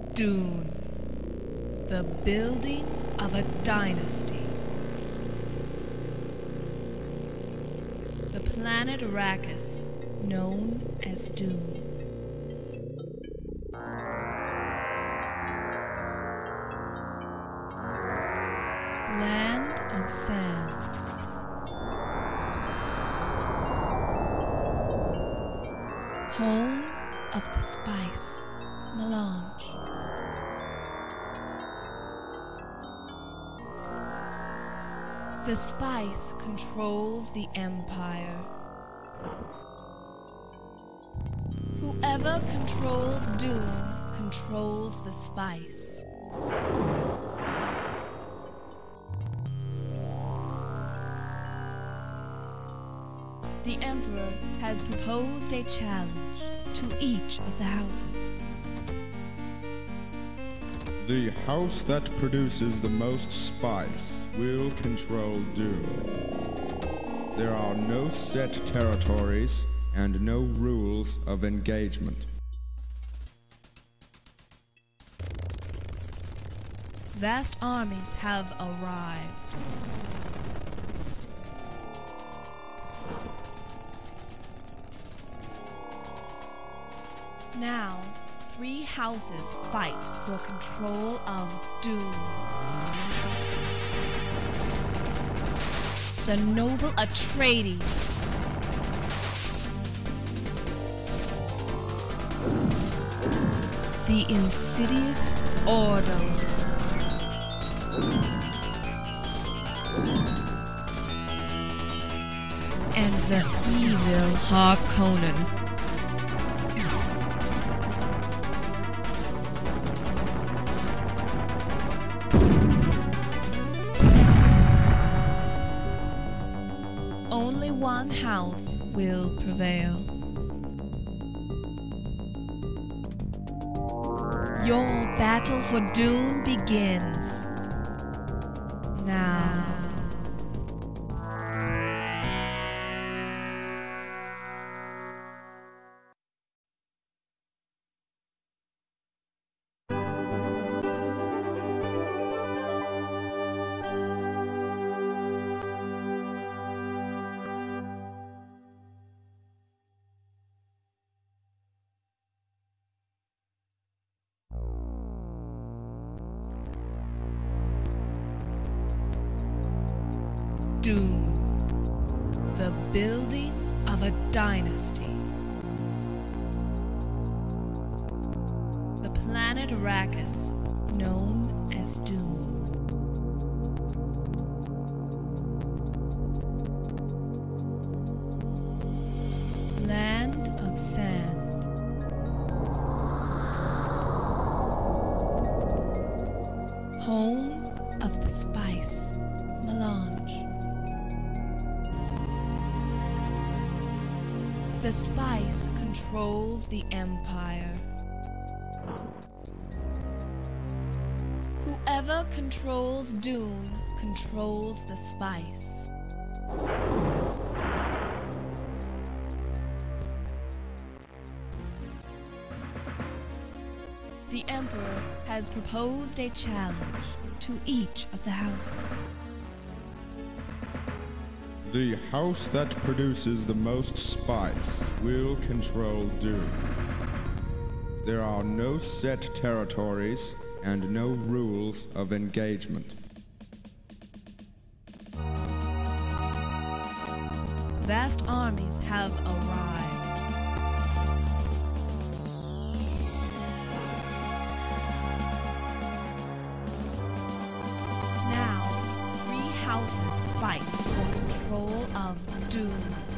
Dune, the building of a dynasty. The planet Arrakis, known as Dune. Land of sand. Home of the spice, melange. The spice controls the empire. Whoever controls Dune controls the spice. The Emperor has proposed a challenge to each of the houses. The house that produces the most spice will control Dune. There are no set territories and no rules of engagement. Vast armies have arrived. Now, 3 houses fight for control of Dune. The noble Atreides. The insidious Ordos. And the evil Harkonnen. Only one house will prevail. Your battle for Dune begins now. Dune, the building of a dynasty. The planet Arrakis, known as Dune. Land of sand. Home of the spice, melange. The spice controls the empire. Whoever controls Dune controls the spice. The Emperor has proposed a challenge to each of the houses. The house that produces the most spice will control Dune. There are no set territories and no rules of engagement. Vast armies have arrived. Now, 3 houses fight for control of Dune.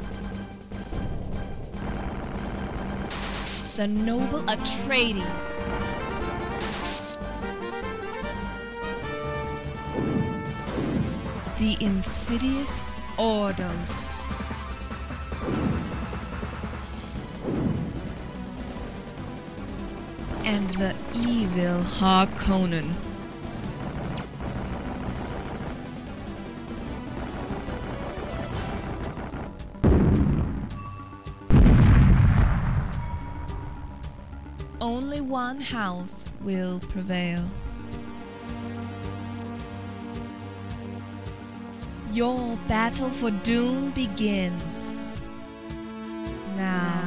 The noble Atreides. The insidious Ordos. And the evil Harkonnen. only one house will prevail. Your battle for Dune begins now.